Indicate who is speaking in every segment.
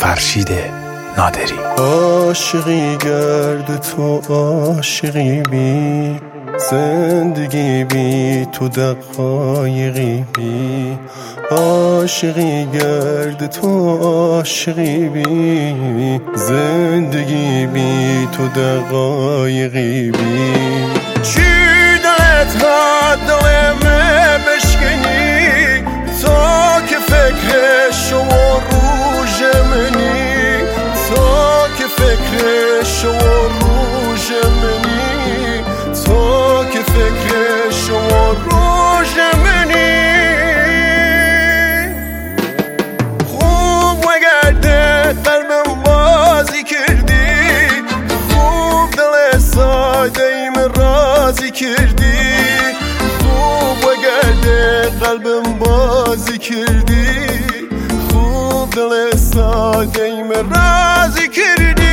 Speaker 1: فرشید نادری.
Speaker 2: عاشقی گرد تو عاشقی بی، زندگی بی تو دقایقی بی. عاشقی گرد تو عاشقی بی، زندگی بی تو دقایقی بی. چی دلت ها دلمه بشکنی، تا که فکر شما روژ منی، تا که فکر شما روژ منی، تا که فکر شما روژ منی. خوب وگرده قلبم بازی کردی، خوب دل ساده ایم رازی کردی. خوب وگرده قلبم بازی کردی، خوب دل ساده ایم رازی کردی.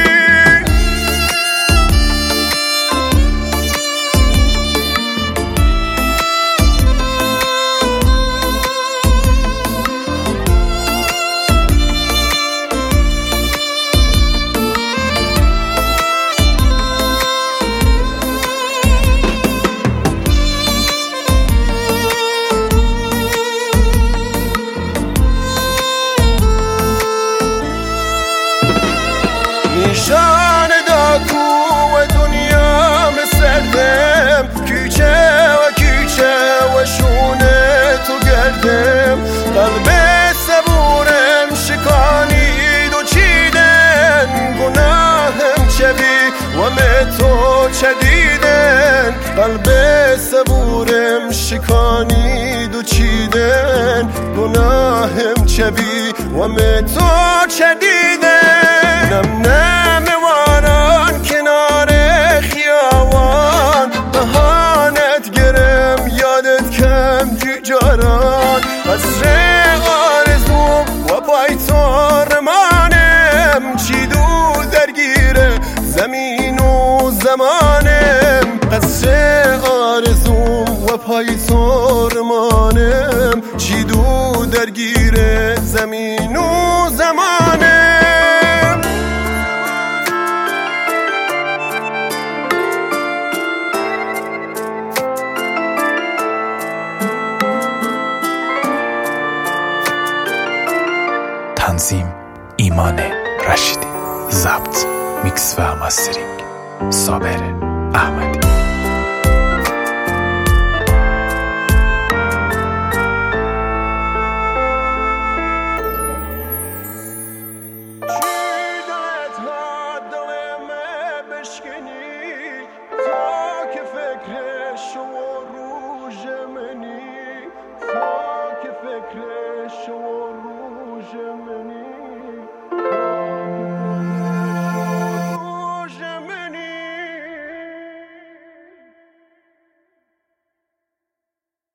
Speaker 2: نشان داکو و دنیا مسردم، کوچه و کوچه و شونه تو گردم. قلب صبورم شکانید و چیدن، گناهم چبی و می تو چدیدن. قلب صبورم شکانید و چیدن، گناهم چبی و می تو چدیدن. نم نم واران کنار خیابان، بهانت گرم یادت کم جاران. قصر آرزوم و پای تو رمانم، چی دو درگیر زمین و زمانم. قصر آرزوم و پای تو رمانم، چی دو درگیر زمین و زمانم.
Speaker 1: تنظیم ایمان رشیدی، ضبط، میکس و مسترینگ صابر احمدی.